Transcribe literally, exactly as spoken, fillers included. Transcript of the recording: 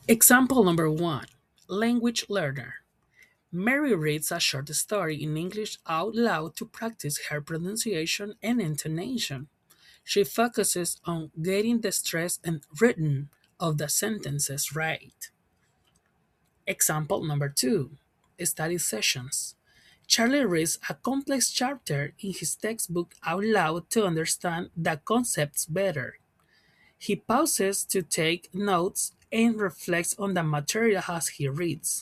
Example number one, language learner. Mary reads a short story in English out loud to practice her pronunciation and intonation. She focuses on getting the stress and rhythm of the sentences right. Example number two, study sessions. Charlie reads a complex chapter in his textbook out loud to understand the concepts better. He pauses to take notes and reflects on the material as he reads.